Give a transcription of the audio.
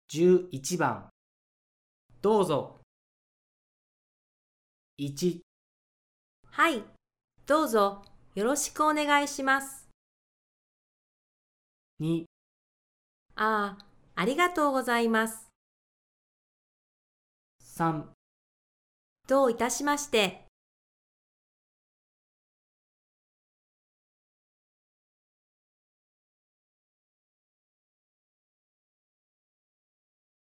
11番どうぞ。1、 はい、どうぞよろしくお願いします。 2、 ありがとうございます。 3 どういたしまして。